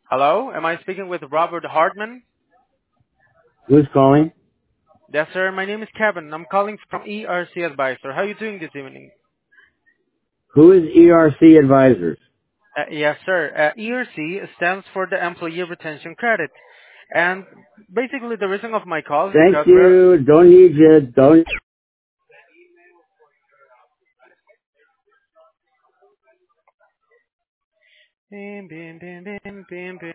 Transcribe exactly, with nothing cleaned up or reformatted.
Hello, am I speaking with Robert Hartman? Who's calling? Yes, sir. My name is Kevin. I'm calling from E R C Advisor. How are you doing this evening? Who is E R C Advisors? Uh, yes, sir. Uh, E R C stands for the Employee Retention Credit. And basically, the reason of my call is Thank because we're... you. Don't need you. Don't. Bim, bim, bim, bim, bim, bim.